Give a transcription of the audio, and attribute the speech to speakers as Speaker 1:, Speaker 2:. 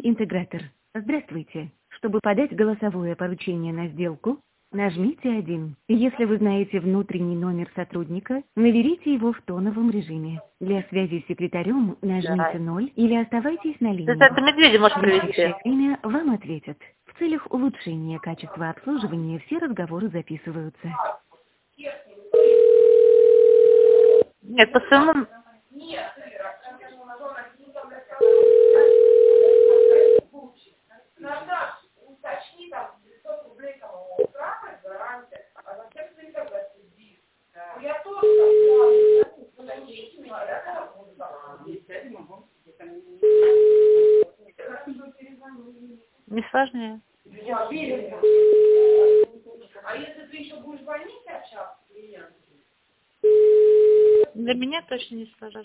Speaker 1: интегратор. Здравствуйте. Чтобы подать голосовое поручение на сделку, нажмите 1. Если вы знаете внутренний номер сотрудника, наберите его в тоновом режиме. Для связи с секретарем нажмите 0 или оставайтесь на линии.
Speaker 2: Это медведя может
Speaker 1: В
Speaker 2: привести.
Speaker 1: ближайшее время вам ответят. В целях улучшения качества обслуживания все разговоры записываются.
Speaker 2: Нет, по своему... Не сложнее. Для меня точно не сложнее.